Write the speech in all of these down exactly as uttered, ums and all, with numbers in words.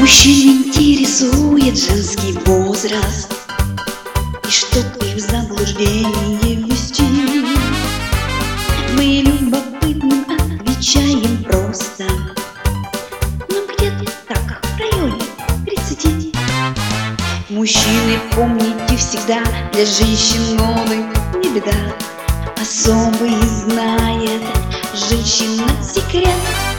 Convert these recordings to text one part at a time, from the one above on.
Мужчин интересует женский возраст, и чтоб их в заблуждение ввести, мы любопытным отвечаем просто: ну где-то так, в районе тридцати. Мужчины, помните всегда, для женщин годы не беда. Особый знает женщина секрет.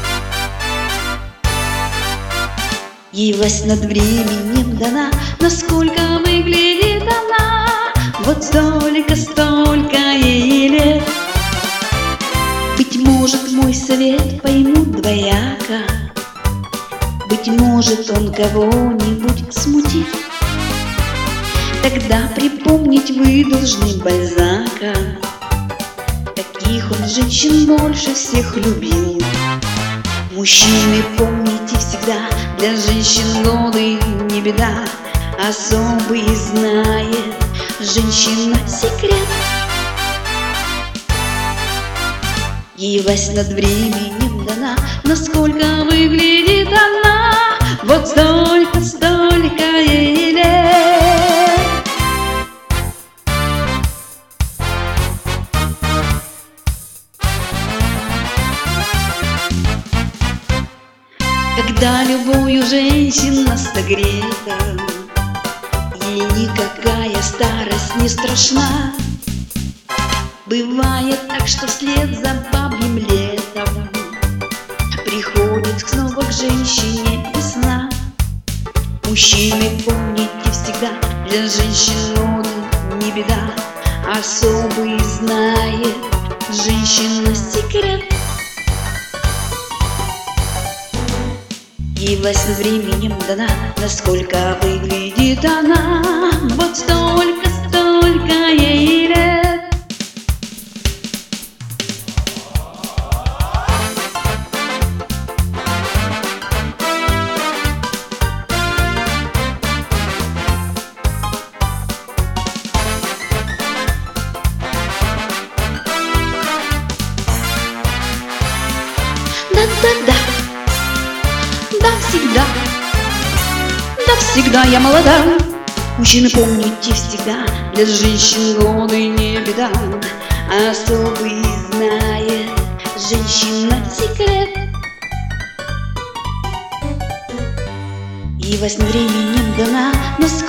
Ей власть над временем дана, насколько выглядит она. Вот столько, столько ей лет. Быть может, мой совет поймут двояко, быть может, он кого-нибудь смутит. Тогда припомнить вы должны Бальзака, таких он женщин больше всех любил. Мужчины, помните всегда, для женщин годы не беда. Особый знает женщина секрет. Ей власть над временем дана, насколько выглядит она. Вот столько, столько ей лет. Когда любую женщина согрета, ей никакая старость не страшна. Бывает так, что вслед за бабьим летом приходит снова к женщине весна. Мужчины, помните всегда, для женщин годы не беда. Особый знает женщина секрет. Ей власть над временем дана, насколько выглядит она. Вот столько, столько ей лет. Да-да-да, да всегда, да всегда я молода. Мужчины, помните всегда, для женщин годы не беда. Особый знает женщина секрет. И власть временем дана, но